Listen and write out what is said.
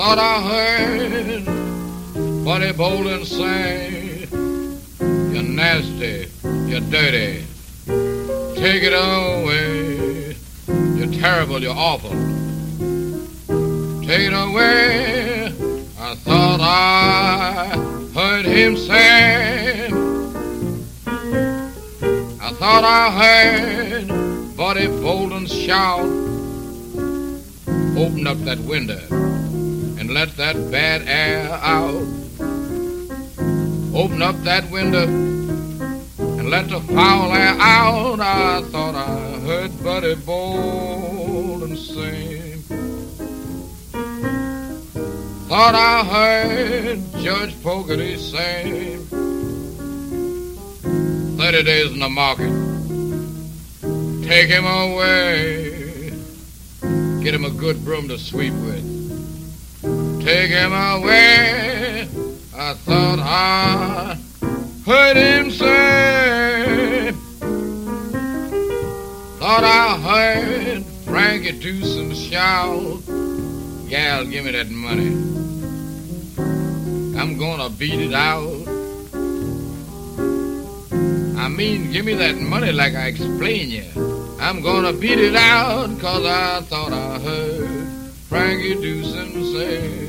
thought I heard Buddy Bolden say, "You're nasty, you're dirty, take it away. You're terrible, you're awful, take it away." I thought I heard him say, I thought I heard Buddy Bolden shout, "Open up that window and let that bad air out. Open up that window and let the foul air out." I thought I heard Buddy Bolden say. Thought I heard Judge Fogarty say, 30 days in the market, take him away. Get him a good broom to sweep with, take him away. I thought I heard him say. Thought I heard Frankie Dewson shout, "Gal, give me that money, I'm gonna beat it out." I mean, give me that money like I explained you. I'm gonna beat it out, 'cause I thought I heard Frankie Dewson say.